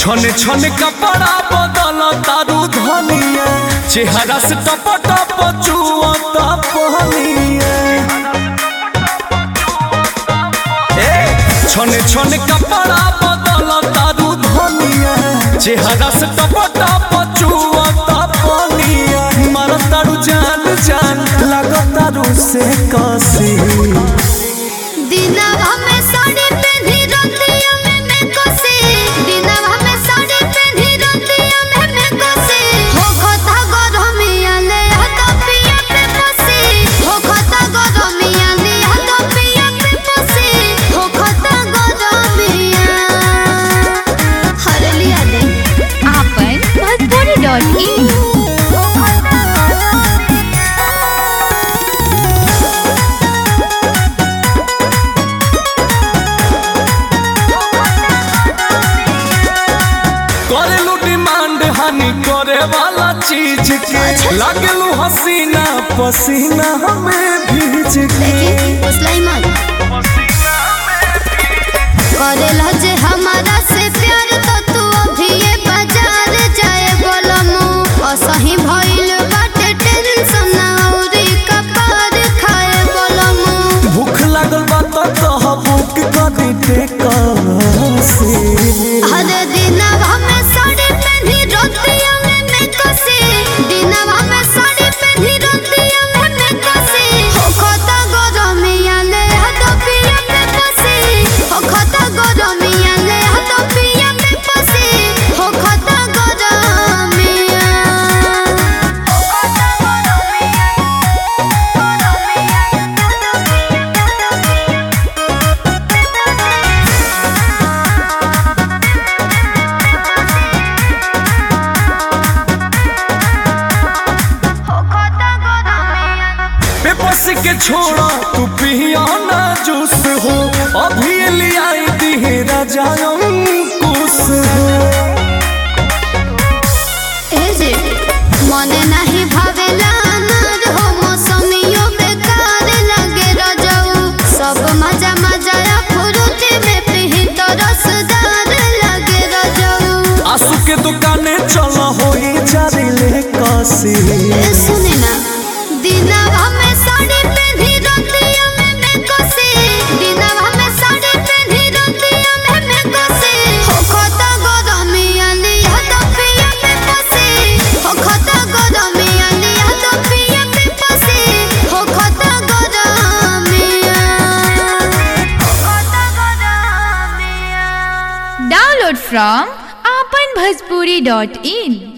छने छने कपड़ा बदल तारू धनिया चेहरा से टप टप चुआता पहनिया छने छने कपड़ा बदल तारू धनिया चेहरा से टप टप चुआता पहनिया मार तारू जान जान लगा तारू से कसी दिनवा में साड़ी पहनी रतिया में मैं कसे दिनवा में साड़ी पहनी रतिया में मैं कसे हो खता गरमिया ले हाथ पिया पे पसे हो खता गरमिया ले हाथ पिया पे पसे हो खता गरमिया हर लिया दे आपन भोजपुरी.in करे वाला चीज के लागलू हसीना पसीना हमें भीज के करेला जे हमारा से प्यार तो तू अभी ये बाजार जाए बोलमु असही भइल बाटे टेंशन औरी कपार खाए बोलमु भूख लागल बा तो भूख करी दे कसे हर दिनवा में साड़ी पहनी रतिया में मैं कसे दिनवा में साड़ी पहनी रतिया में मैं कसे हो खता गरमिया ले हाथ पिया पे पसे हो खता गरमिया ले हाथ पिया पे पसे हो खता गरमिया बेबस के छोड़ा तू पिया ना जूस हो अभी लिया दी राजा कुछ हो एजे मने नहीं भावेला अनार हो मौसमियो बेकार लगे रजऊ सब मजा मजा फुरुती में पिही तो रसदार लगे रजऊ आंसू के दुकाने चला हो जारी ले कसी सुने ना दिनवा में साड़ी पहनी रतिया में मैं कसे दिनवा में साड़ी पहनी रतिया में मैं कसे हो खता गरमिया ले हाथ पिया पे पसे हो खता गरमिया ले हाथ पिया पे पसे हो खता गरमिया Download from apanbhojpuri.in